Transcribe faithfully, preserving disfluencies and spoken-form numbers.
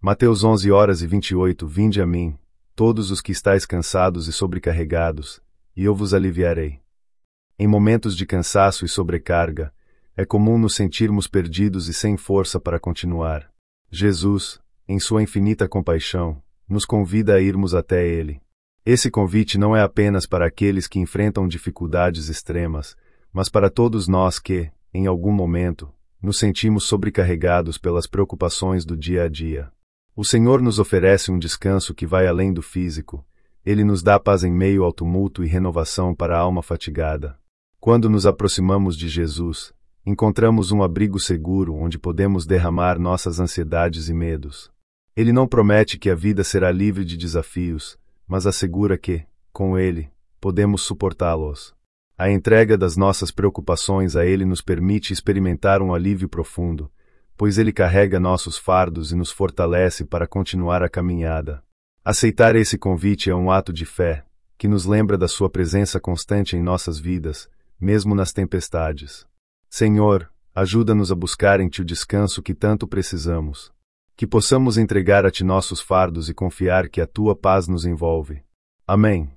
Mateus onze horas e vinte e oito. Vinde a mim, todos os que estáis cansados e sobrecarregados, e eu vos aliviarei. Em momentos de cansaço e sobrecarga, é comum nos sentirmos perdidos e sem força para continuar. Jesus, em sua infinita compaixão, nos convida a irmos até Ele. Esse convite não é apenas para aqueles que enfrentam dificuldades extremas, mas para todos nós que, em algum momento, nos sentimos sobrecarregados pelas preocupações do dia a dia. O Senhor nos oferece um descanso que vai além do físico. Ele nos dá paz em meio ao tumulto e renovação para a alma fatigada. Quando nos aproximamos de Jesus, encontramos um abrigo seguro onde podemos derramar nossas ansiedades e medos. Ele não promete que a vida será livre de desafios, mas assegura que, com Ele, podemos suportá-los. A entrega das nossas preocupações a Ele nos permite experimentar um alívio profundo, pois Ele carrega nossos fardos e nos fortalece para continuar a caminhada. Aceitar esse convite é um ato de fé, que nos lembra da Sua presença constante em nossas vidas, mesmo nas tempestades. Senhor, ajuda-nos a buscar em Ti o descanso que tanto precisamos. Que possamos entregar a Ti nossos fardos e confiar que a Tua paz nos envolve. Amém.